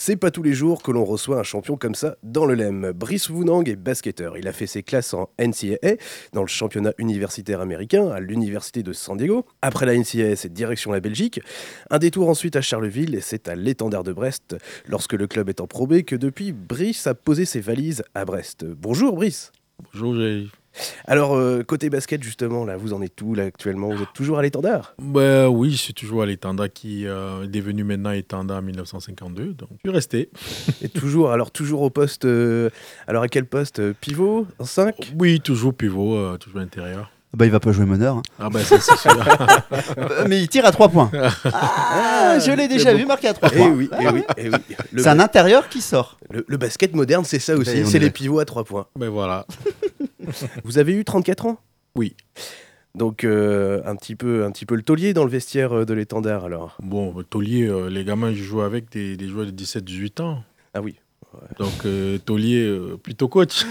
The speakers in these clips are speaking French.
C'est pas tous les jours que l'on reçoit un champion comme ça dans le LEM. Brice Vounang est basketteur. Il a fait ses classes en NCAA, dans le championnat universitaire américain, à l'université de San Diego. Après la NCAA, c'est direction la Belgique. Un détour ensuite à Charleville, et c'est à l'Étendard de Brest, lorsque le club est en Pro B, que depuis Brice a posé ses valises à Brest. Bonjour Brice. Bonjour, j'ai... Alors, côté basket, justement, là, vous en êtes où là, actuellement? Vous êtes toujours à l'Étendard? Oui, je suis toujours à l'Étendard qui est devenu maintenant Étendard en 1952, donc je suis resté. Et toujours, alors toujours au poste, alors à quel poste? Pivot? En 5? Oui, toujours pivot, toujours intérieur. Bah, il va pas jouer meneur. Hein. Ah ben ça c'est sûr. Mais il tire à 3 points. Ah, je l'ai déjà vu marquer à 3 Eh points. oui, eh oui, eh oui. C'est un intérieur qui sort. Le basket moderne, c'est ça aussi, Ben, c'est les pivots à 3 points. Ben voilà. Vous avez eu 34 ans? Oui. Donc un petit peu le taulier dans le vestiaire de l'Étendard alors. Bon, taulier, les gamins, je joue avec des joueurs de 17-18 ans. Ah oui. Donc taulier, plutôt coach.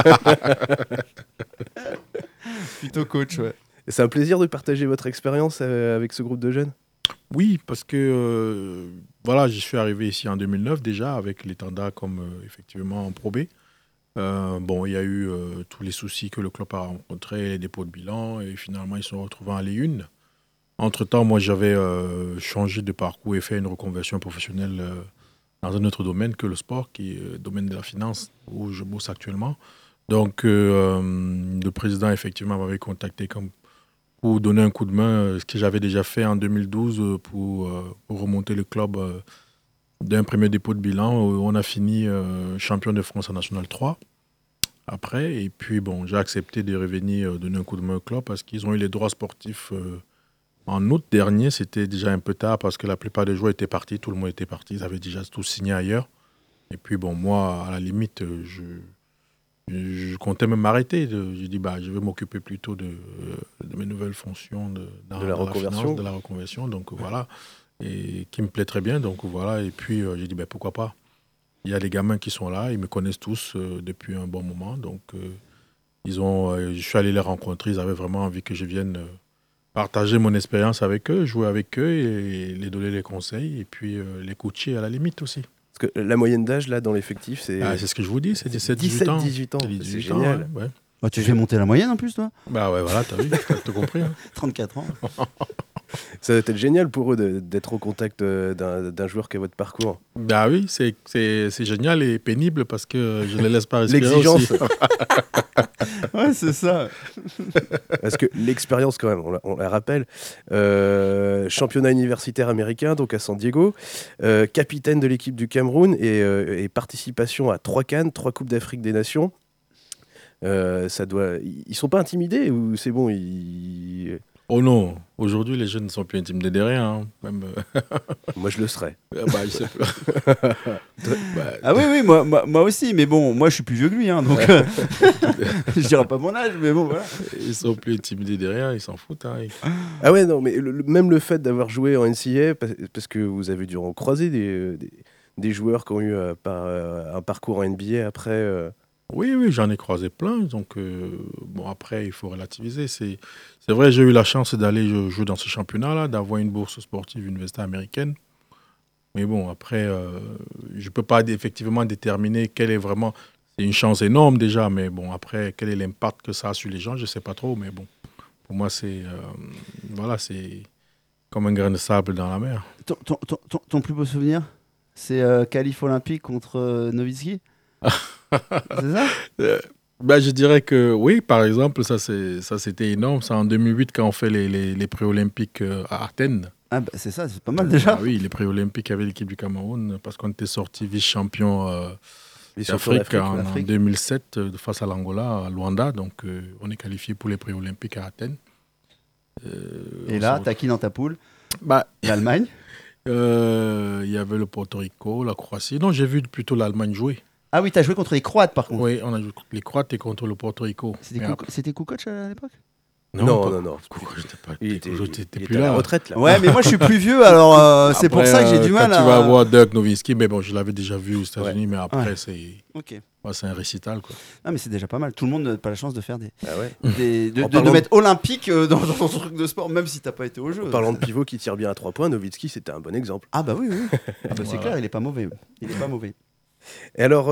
Plutôt coach, ouais. Et c'est un plaisir de partager votre expérience avec ce groupe de jeunes. Oui, parce que voilà, je suis arrivé ici en 2009 déjà avec l'Étendard comme effectivement en Pro B. Bon, il y a eu tous les soucis que le club a rencontrés, les dépôts de bilan, et finalement, ils se sont retrouvés en Ligue 1. Entre-temps, moi, j'avais changé de parcours et fait une reconversion professionnelle dans un autre domaine que le sport, qui est le domaine de la finance, où je bosse actuellement. Donc, le président, effectivement, m'avait contacté pour donner un coup de main, ce que j'avais déjà fait en 2012 pour remonter le club d'un premier dépôt de bilan. On a fini champion de France en National 3 après. Et puis, bon, j'ai accepté de revenir donner un coup de main au club parce qu'ils ont eu les droits sportifs en août dernier. C'était déjà un peu tard parce que la plupart des joueurs étaient partis, tout le monde était parti, ils avaient déjà tout signé ailleurs. Et puis, bon, moi, à la limite, je comptais même m'arrêter. J'ai dit, je vais m'occuper plutôt de mes nouvelles fonctions dans De la la reconversion. finance, de la reconversion. Donc, voilà. Et qui me plaît très bien. Donc, voilà. Et puis, j'ai dit, pourquoi pas. Il y a les gamins qui sont là. Ils me connaissent tous depuis un bon moment. Donc, je suis allé les rencontrer. Ils avaient vraiment envie que je vienne partager mon expérience avec eux, jouer avec eux et les donner les conseils. Et puis, les coacher à la limite aussi. Parce que la moyenne d'âge là dans l'effectif, c'est C'est ce que je vous dis, c'est 17-18 ans. 17-18 ans. C'est C'est 18 génial. ans, ouais. Bah, tu fais monter la moyenne en plus, toi. Bah ouais, voilà, t'as vu, t'as tout compris. Hein. 34 ans. Ça doit être génial pour eux d'être au contact d'un joueur qui a votre parcours. Bah oui, c'est génial et pénible parce que je ne les laisse pas respirer L'exigence. aussi. Ouais, c'est ça. Parce que l'expérience, quand même, on la rappelle, championnat universitaire américain, donc à San Diego, capitaine de l'équipe du Cameroun et participation à 3 CAN, 3 Coupes d'Afrique des Nations. Ils sont pas intimidés ou c'est bon Oh non, aujourd'hui les jeunes ne sont plus intimidés de rien. Hein. Même, Moi, je le serais. je sais pas. Ah oui, moi aussi. Mais bon, moi, je suis plus vieux que lui. Hein, donc, je dirais pas mon âge, mais bon, voilà. Ils sont plus intimidés de rien, ils s'en foutent. Hein. Ah ouais, non, mais même le fait d'avoir joué en NCAA, parce que vous avez dû en croiser des joueurs qui ont eu un parcours en NBA après. Oui, j'en ai croisé plein. Donc, bon, après, il faut relativiser. C'est vrai, j'ai eu la chance d'aller jouer dans ce championnat-là, d'avoir une bourse sportive universitaire américaine. Mais bon, après, je ne peux pas effectivement déterminer quelle est vraiment... C'est une chance énorme déjà, mais bon, après, quel est l'impact que ça a sur les gens, je ne sais pas trop. Mais bon, pour moi, c'est comme un grain de sable dans la mer. Ton plus beau souvenir, c'est qualif olympique contre Nowitzki. C'est ça? Je dirais que oui, par exemple, ça c'était énorme. C'est en 2008 quand on fait les pré-olympiques à Athènes. Ah c'est ça, c'est pas mal déjà. Oui, les pré-olympiques avec l'équipe du Cameroun, parce qu'on était sorti vice-champion Vice-champion d'Afrique en l'Afrique. 2007 face à l'Angola, à Luanda. Donc on est qualifié pour les pré-olympiques à Athènes. Et là, t'as qui dans ta poule? Bah, L'Allemagne. il y avait le Porto Rico, la Croatie. Non, j'ai vu plutôt l'Allemagne jouer. Ah oui, t'as joué contre les Croates par contre. Oui, on a joué contre les Croates et contre le Porto Rico. C'était Kukoc à l'époque? Non. Il était plus à la là. retraite là. Ouais, mais moi je suis plus vieux, alors c'est pour Après, ça que j'ai du mal quand à. tu vas voir Dirk Nowitzki, mais bon, je l'avais déjà vu aux États-Unis, mais après, Ouais. c'est Ok. un récital, quoi. Ah, mais c'est déjà pas mal. Tout le monde n'a pas la chance de faire Ah ouais. de mettre olympique dans son truc de sport, même si t'as pas été au jeu. En parlant de pivot qui tire bien à 3 points, Nowitzki c'était un bon exemple. Ah bah oui. Ah bah c'est Voilà. clair, il est pas mauvais. Il est pas mauvais. Et alors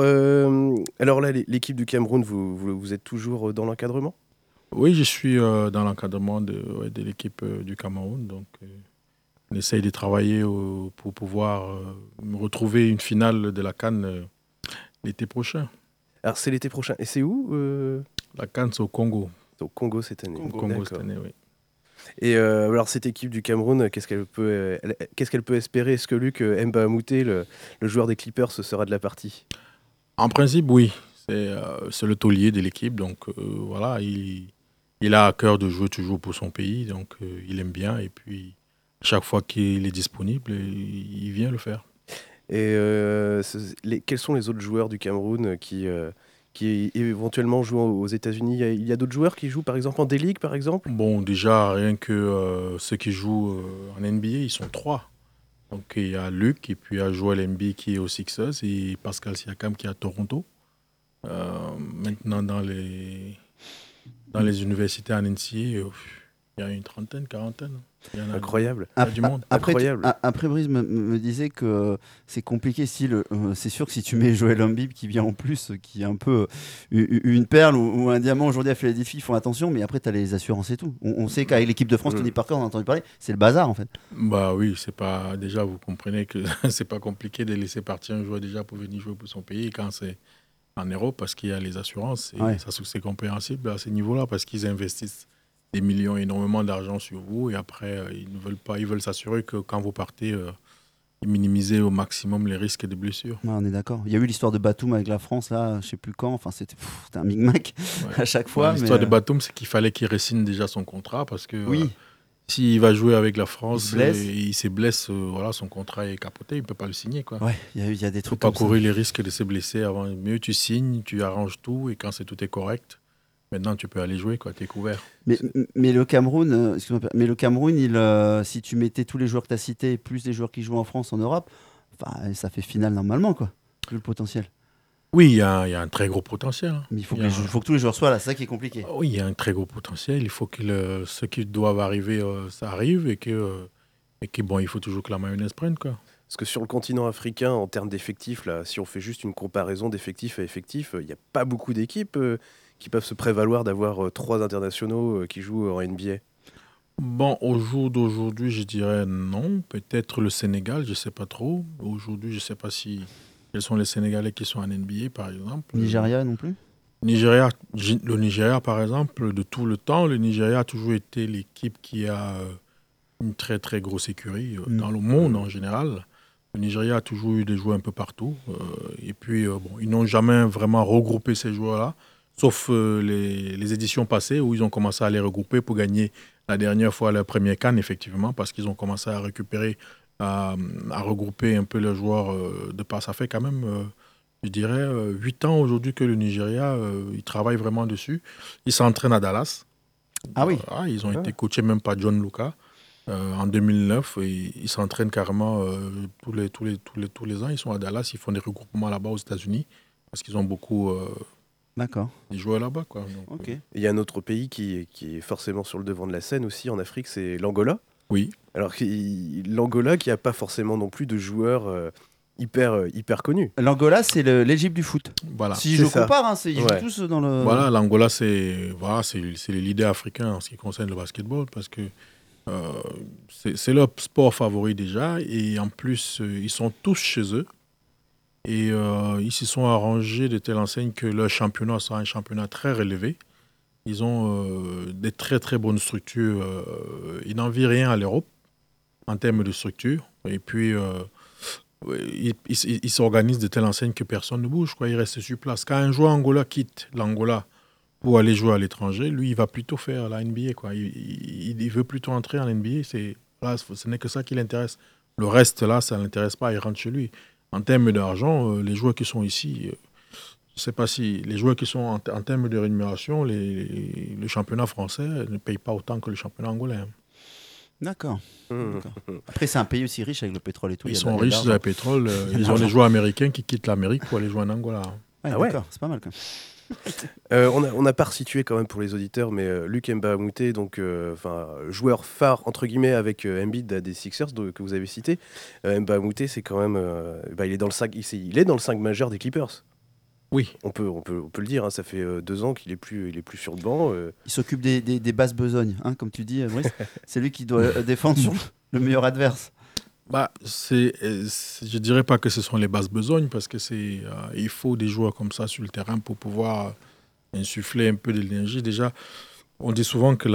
là, l'équipe du Cameroun, vous êtes toujours dans l'encadrement? Oui, je suis dans l'encadrement de l'équipe du Cameroun, donc on essaye de travailler pour pouvoir retrouver une finale de la CAN l'été prochain. Alors c'est l'été prochain. Et c'est où La CAN, c'est au Congo. C'est au Congo cette année. Au Congo cette D'accord. année, oui. Et alors cette équipe du Cameroun, qu'est-ce qu'elle peut espérer? Est-ce que Luc Mba Mouté, le joueur des Clippers, sera de la partie? En principe, oui. C'est le taulier de l'équipe, donc voilà, il a à cœur de jouer toujours pour son pays, donc il aime bien, et puis chaque fois qu'il est disponible, il vient le faire. Et quels sont les autres joueurs du Cameroun qui éventuellement jouent aux États-Unis? Il y a d'autres joueurs qui jouent par exemple en D-League par exemple? Bon, déjà, rien que ceux qui jouent en NBA, ils sont 3. Donc il y a Luc, et puis il y a Joel Embiid qui est aux Sixers, et Pascal Siakam qui est à Toronto. Maintenant, dans les universités en NCA, il y a une trentaine, quarantaine. Il y en a, Incroyable. il y a du monde. Incroyable. Après, Brice me disait que c'est compliqué c'est sûr que si tu mets Joel Embiid qui vient en plus, qui est un peu une perle ou un diamant aujourd'hui à Philadelphie, ils font attention, mais après tu as les assurances et tout. On sait qu'avec l'équipe de France, Tony Parker, on a entendu parler, c'est le bazar en fait. Bah oui, c'est pas. Déjà, vous comprenez que c'est pas compliqué de laisser partir un joueur déjà pour venir jouer pour son pays quand c'est en Europe, parce qu'il y a les assurances. Et ça, c'est compréhensible à ce niveau-là, parce qu'ils investissent des millions, énormément d'argent sur vous, et après, ils veulent s'assurer que quand vous partez, ils minimisent au maximum les risques de blessures. Ouais, on est d'accord. Il y a eu l'histoire de Batum avec la France, là, je sais plus quand, enfin c'était un micmac à chaque fois. L'histoire de Batum, c'est qu'il fallait qu'il re-signe déjà son contrat, parce que s'il va jouer avec la France il se blesse, voilà, son contrat est capoté, il ne peut pas le signer, quoi. Ouais, il y a des trucs. Il ne faut pas courir les risques de se blesser avant. Mieux tu signes, tu arranges tout, et quand tout est correct, maintenant tu peux aller jouer, quoi, tu es couvert. Mais le Cameroun, si tu mettais tous les joueurs que tu as cités, plus les joueurs qui jouent en France, en Europe, ça fait finale normalement, quoi, le potentiel. Oui, il y a un très gros potentiel. Hein. Mais il faut que tous les joueurs soient là, c'est ça qui est compliqué. Oui, il y a un très gros potentiel. Il faut que ceux qui doivent arriver, ça arrive, et que bon, il faut toujours que la mayonnaise prenne, quoi. Parce que sur le continent africain, en termes d'effectifs, là, si on fait juste une comparaison d'effectifs à effectifs, il n'y a pas beaucoup d'équipes qui peuvent se prévaloir d'avoir 3 internationaux qui jouent en NBA. Bon, au jour d'aujourd'hui, je dirais non. Peut-être le Sénégal, je ne sais pas trop. Aujourd'hui, je ne sais pas quels sont les Sénégalais qui sont en NBA, par exemple. Nigeria non plus? Le Nigeria, par exemple, de tout le temps, le Nigeria a toujours été l'équipe qui a une très très grosse écurie dans le monde en général. Le Nigeria a toujours eu des joueurs un peu partout. Et puis, ils n'ont jamais vraiment regroupé ces joueurs-là, sauf les éditions passées où ils ont commencé à les regrouper pour gagner la dernière fois leur premier CAN, effectivement, parce qu'ils ont commencé à récupérer, à regrouper un peu leurs joueurs de part. Ça fait quand même, je dirais, 8 ans aujourd'hui que le Nigeria, il travaille vraiment dessus. Ils s'entraînent à Dallas. Ah oui. Ils ont été coachés même par John Luka. En 2009, ils s'entraînent carrément tous les ans. Ils sont à Dallas, ils font des regroupements là-bas aux États-Unis parce qu'ils ont beaucoup de joueurs là-bas, quoi. Donc, il y a un autre pays qui est forcément sur le devant de la scène aussi en Afrique, c'est l'Angola. Oui. Alors l'Angola qui n'a pas forcément non plus de joueurs hyper connus. L'Angola, c'est l'Égypte du foot. Voilà. Si je compare, ils jouent tous dans le... Voilà, l'Angola, c'est les leaders africains en ce qui concerne le basketball, parce que c'est leur sport favori déjà, et en plus ils sont tous chez eux, et ils se sont arrangés de telle enseigne que leur championnat sera un championnat très relevé. Ils ont des très très bonnes structures, ils n'envient rien à l'Europe en termes de structure, et puis ils s'organisent de telle enseigne que personne ne bouge, quoi. Ils restent sur place. Quand un joueur angolais quitte l'Angola pour aller jouer à l'étranger, lui, il va plutôt faire la NBA, quoi. Il veut plutôt entrer en NBA. Ce n'est que ça qui l'intéresse. Le reste, là, ça ne l'intéresse pas. Il rentre chez lui. En termes d'argent, les joueurs qui sont ici Je ne sais pas si les joueurs qui sont en termes de rémunération, le championnat français ne paye pas autant que le championnat angolais. D'accord. D'accord. Après, c'est un pays aussi riche avec le pétrole et tout. Ils sont riches sur le pétrole. Ils ont des joueurs américains qui quittent l'Amérique pour aller jouer en Angola. Ouais, d'accord, c'est pas mal quand même. On n'a pas resitué quand même pour les auditeurs, mais Luc Mbamute, donc joueur phare entre guillemets avec Embiid des Sixers que vous avez cité. Mbamute, c'est quand même, il est dans le 5 majeur des Clippers. Oui, on peut le dire. Ça fait 2 ans qu'il est plus sur le banc. Il s'occupe des basses besognes, comme tu dis, Brice. C'est lui qui doit défendre sur le meilleur adverse. Je dirais pas que ce sont les basses besognes parce que il faut des joueurs comme ça sur le terrain pour pouvoir insuffler un peu de l'énergie. Déjà, on dit souvent que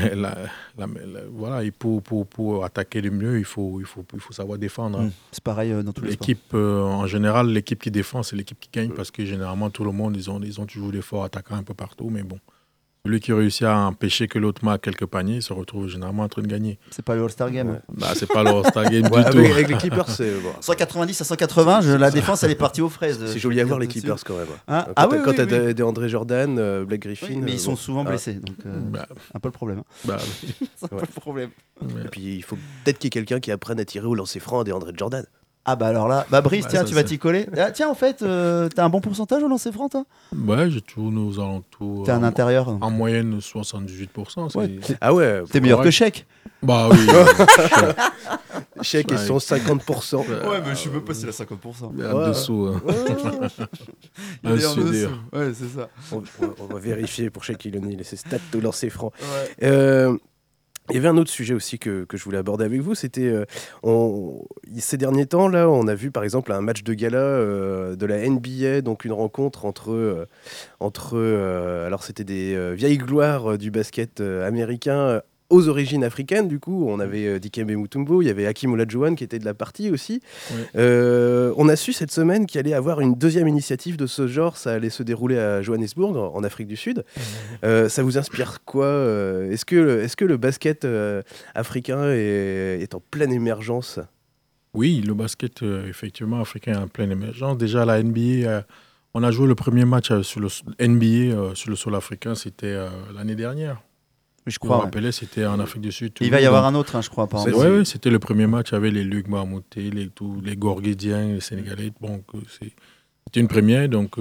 pour attaquer le mieux, il faut savoir défendre. C'est pareil dans tous les sports. L'équipe, en général, l'équipe qui défend, c'est l'équipe qui gagne parce que généralement, tout le monde, ils ont toujours des forts attaquants un peu partout. Mais bon, celui qui réussit à empêcher que l'autre marque quelques paniers se retrouve généralement en train de gagner. C'est pas le All-Star Game. Ouais. C'est pas le All-Star Game du tout. Avec les Clippers, c'est... 190 à 180, la défense, elle est partie aux fraises. C'est joli à voir les Clippers quand même. Quand t'as des André Jordan, Blake Griffin... Oui, mais ils sont souvent blessés, donc un peu le problème. C'est un peu le problème. Et puis il faut peut-être qu'il y ait quelqu'un qui apprenne à tirer au lancer franc des André Jordan. Ah bah alors là, Brice, tiens, tu vas t'y coller. Tiens, en fait, t'as un bon pourcentage au lancer franc, toi ? Ouais, je tourne aux alentours. T'es un intérieur. En moyenne, 78%. Ouais. Ah ouais. T'es meilleur que Sheik. Bah oui. Sheik et son 50%. Ouais, mais je suis même pas si la 50%. En dessous. Il est en dessous. Ouais, c'est ça. On va vérifier pour Sheik O'Neal et ses stats au lancer franc. Ouais. Il y avait un autre sujet aussi que je voulais aborder avec vous, c'était ces derniers temps là, on a vu par exemple un match de gala de la NBA, donc une rencontre entre alors c'était des vieilles gloires du basket américain aux origines africaines. Du coup, on avait Dikembe Mutombo, il y avait Hakeem Olajuwon qui était de la partie aussi. Ouais. On a su cette semaine qu'il allait avoir une deuxième initiative de ce genre. Ça allait se dérouler à Johannesburg, en Afrique du Sud. Ça vous inspire quoi ? Est-ce que le basket africain est en pleine émergence ? Oui, le basket effectivement africain est en pleine émergence. Déjà, la NBA, on a joué le premier match sur le NBA sur le sol africain, c'était l'année dernière. Je crois. Vous vous rappelez, c'était en Afrique du Sud. Il va y avoir un autre, je crois. Oui, c'était le premier match avec les Luc Mahamouté, les Gorguédiens, les Sénégalais. Bon, c'était une première, donc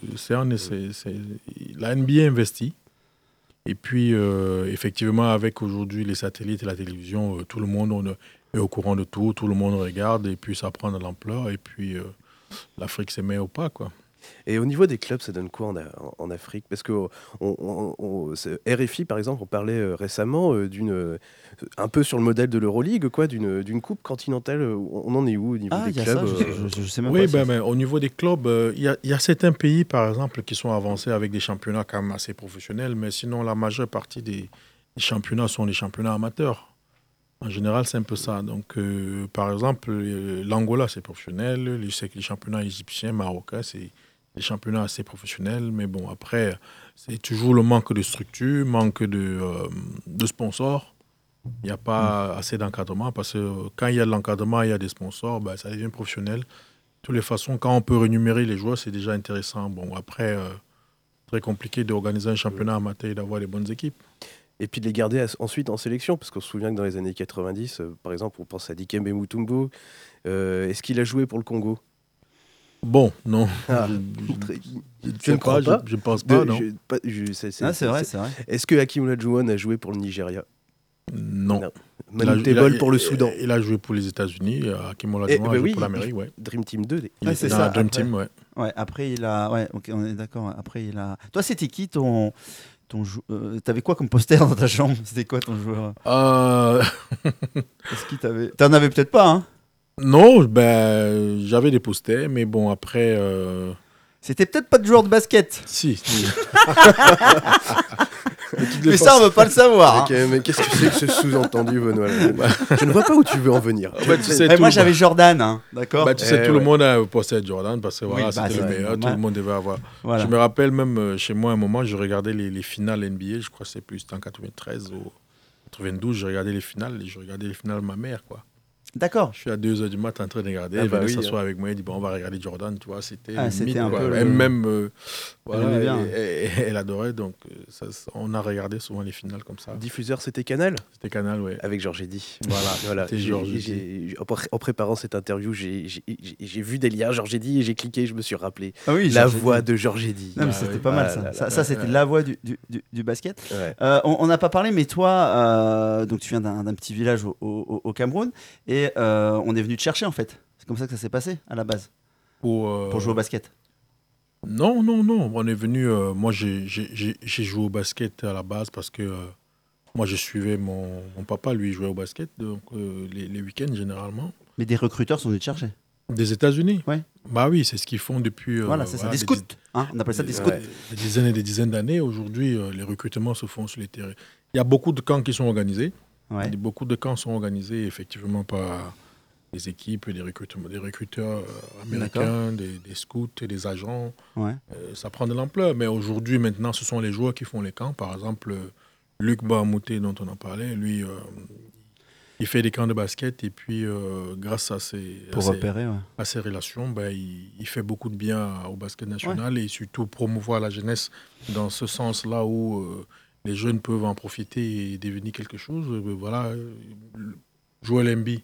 la NBA investit. Et puis, effectivement, avec aujourd'hui les satellites et la télévision, tout le monde est au courant de tout le monde regarde, et puis ça prend de l'ampleur, et puis l'Afrique se met au pas, quoi. Et au niveau des clubs, ça donne quoi en Afrique ? Parce que RFI, par exemple, on parlait récemment un peu sur le modèle de l'Euroleague, quoi, d'une coupe continentale. On en est où au niveau des clubs ? Je sais même oui, pas. Mais au niveau des clubs, il y a certains pays, par exemple, qui sont avancés avec des championnats quand même assez professionnels, mais sinon, la majeure partie des championnats sont des championnats amateurs. En général, c'est un peu ça. Donc, par exemple, l'Angola, c'est professionnel. Je sais que les championnats égyptiens, marocains, c'est des championnats assez professionnels. Mais bon, après, c'est toujours le manque de structure, manque de sponsors. Il n'y a pas assez d'encadrement parce que quand il y a de l'encadrement, il y a des sponsors, ça devient professionnel. De toutes les façons, quand on peut rémunérer les joueurs, c'est déjà intéressant. Bon, après, très compliqué d'organiser un championnat amateur et d'avoir les bonnes équipes. Et puis de les garder ensuite en sélection, parce qu'on se souvient que dans les années 90, par exemple, on pense à Dikembe Mutombo. Est-ce qu'il a joué pour le Congo ? Bon, non. Je ne crois pas. Je ne pense pas, non. C'est vrai. Est-ce que Hakeem Olajuwon a joué pour le Nigeria ? Non. Manu Tebol pour le Soudan. Il a joué pour les États-Unis. Hakeem Olajuwon a joué pour l'Amérique, ouais. Dream Team 2. C'est ça. Dream Team, ouais. Ouais, après, il a... Ouais, ok, on est d'accord. Après, il a... Toi, c'était qui t'avais quoi comme poster dans ta chambre ? C'était quoi ton joueur ? Est-ce qu'il t'avait... T'en avais peut-être pas, hein ? Non, j'avais des posters, mais bon, après... C'était peut-être pas de joueur de basket. Si. Mais ça, on veut pas le savoir. Mais qu'est-ce que c'est que ce sous-entendu, Benoît ? Je ne vois pas où tu veux en venir. Moi, j'avais Jordan, d'accord ? Tout le monde a un poster de Jordan parce que voilà, c'était le meilleur, tout le monde devait avoir. Voilà. Je me rappelle même, chez moi, à un moment, je regardais les finales NBA, je crois que c'était en 93 ou 92, je regardais les finales et je regardais les finales de ma mère, quoi. D'accord. Je suis à 2h du matin en train de regarder. Ah Il bah venait oui, s'asseoir avec moi. Il dit bon, on va regarder Jordan. Tu vois, c'était c'était un quoi. peu Elle même, aimait voilà, bien. elle adorait. Donc, on a regardé souvent les finales comme ça. Diffuseur, c'était Canal C'était Canal, ouais. avec Georges Eddy. Voilà, c'était Georges Eddy. En préparant cette interview, j'ai vu des liens Georges Eddy et j'ai cliqué, je me suis rappelé. Ah oui, La voix de Georges Eddy. Non, mais c'était pas mal ça. Ça, c'était la voix du basket. Ouais. On n'a pas parlé, mais toi, donc tu viens d'un petit village au Cameroun et on est venu te chercher en fait. C'est comme ça que ça s'est passé à la base pour jouer au basket. Non. On est venu. Moi, j'ai joué au basket à la base parce que moi, je suivais mon papa. Lui, il jouait au basket donc les week-ends généralement. Mais des recruteurs sont venus te chercher. Des États-Unis. Ouais. Bah oui, c'est ce qu'ils font depuis. Voilà, c'est ça. Des scouts. Hein, on appelle ça des scouts. Des dizaines et des dizaines d'années. Aujourd'hui, les recrutements se font sur les terrains. Il y a beaucoup de camps qui sont organisés. Ouais. Beaucoup de camps sont organisés effectivement par des équipes, des recruteurs américains, des scouts, des agents. Ouais. Ça prend de l'ampleur. Mais aujourd'hui, maintenant, ce sont les joueurs qui font les camps. Par exemple, Luc Bahamouté, dont on en parlait, lui, il fait des camps de basket et puis, grâce à ses relations, il fait beaucoup de bien au basket national et surtout promouvoir la jeunesse dans ce sens-là où les jeunes peuvent en profiter et devenir quelque chose. Voilà, Joel Embiid.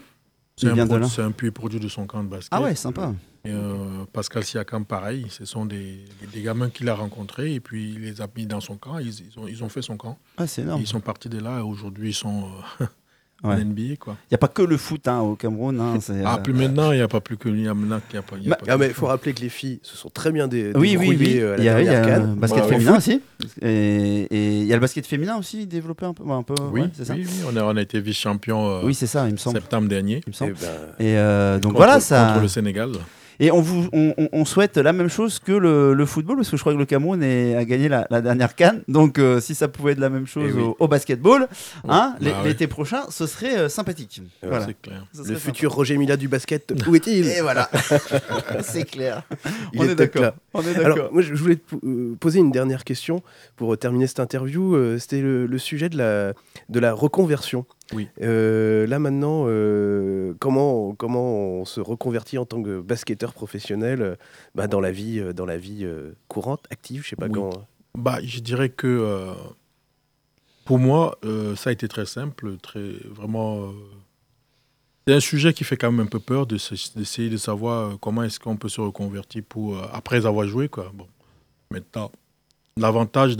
C'est un pur produit de son camp de basket. Ah ouais, sympa. Et, Pascal Siakam, pareil. Ce sont des gamins qu'il a rencontrés et puis il les a mis dans son camp. Ils ont fait son camp. Ah, c'est énorme. Ils sont partis de là et aujourd'hui ils sont en NBA. Il n'y a pas que le foot au Cameroun. Hein, plus maintenant, il n'y a pas plus que lui. Mais il faut rappeler que les filles se sont très bien oui. à la dernière CAN. Il y a le basket féminin aussi. Et il y a le basket féminin aussi développé un peu. Oui, c'est ça. Oui, on a été vice-champion oui, c'est ça, il me semble. Septembre dernier. Il me semble. Et donc voilà, ça. Contre le Sénégal. Et on souhaite la même chose que le football, parce que je crois que le Cameroun a gagné la dernière CAN. Donc, si ça pouvait être la même chose au basketball, l'été prochain, ce serait sympathique. Voilà. C'est clair. Le futur Roger Mila du basket, où est-il ? Et voilà, c'est clair. On est d'accord. Alors, moi, je voulais te poser une dernière question pour terminer cette interview. C'était le sujet de la reconversion. Oui. Là maintenant, comment on se reconvertit en tant que basketteur professionnel dans la vie courante, active, je sais pas quand. Je dirais que pour moi, ça a été très simple, vraiment. C'est un sujet qui fait quand même un peu peur d'essayer de savoir comment est-ce qu'on peut se reconvertir après avoir joué, quoi. Bon, maintenant, l'avantage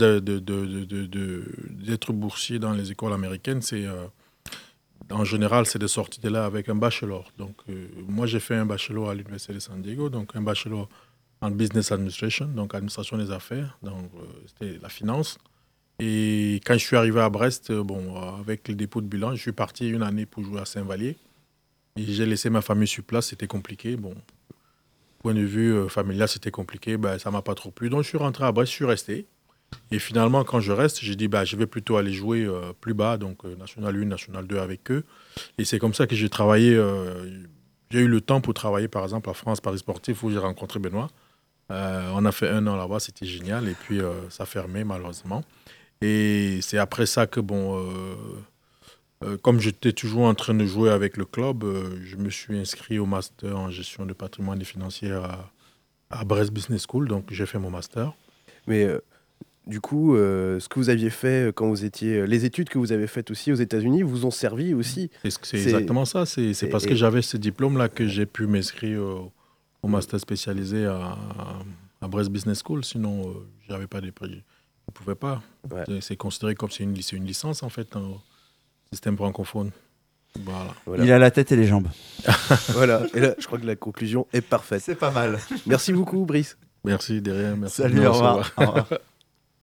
d'être boursier dans les écoles américaines, c'est en général, c'est de sortir de là avec un bachelor. Donc, moi, j'ai fait un bachelor à l'Université de San Diego, donc un bachelor en business administration, donc administration des affaires, donc c'était la finance. Et quand je suis arrivé à Brest, avec le dépôt de bilan, je suis parti une année pour jouer à Saint-Vallier. Et j'ai laissé ma famille sur place, c'était compliqué. Bon, point de vue familial, c'était compliqué, ça ne m'a pas trop plu. Donc, je suis rentré à Brest, je suis resté. Et finalement, quand je reste, j'ai dit je vais plutôt aller jouer plus bas, donc National 1, National 2 avec eux. Et c'est comme ça que j'ai travaillé. J'ai eu le temps pour travailler, par exemple, à France Paris Sportif, où j'ai rencontré Benoît. On a fait 1 an là-bas, c'était génial. Et puis, ça a fermé, malheureusement. Et c'est après ça que, comme j'étais toujours en train de jouer avec le club, je me suis inscrit au master en gestion de patrimoine et financier à Brest Business School. Donc, j'ai fait mon master. Mais du coup, ce que vous aviez fait quand vous étiez... Les études que vous avez faites aussi aux États-Unis vous ont servi aussi. C'est exactement ça. C'est parce que j'avais ce diplôme-là que j'ai pu m'inscrire au master spécialisé à Brest Business School. Sinon, je n'avais pas de prix. Je ne pouvais pas. Ouais. C'est considéré comme c'est une licence, en fait, en système francophone. Voilà. Il a la tête et les jambes. Voilà. Et là, je crois que la conclusion est parfaite. C'est pas mal. Merci beaucoup, Brice. Merci, derrière. Merci. Salut, au revoir.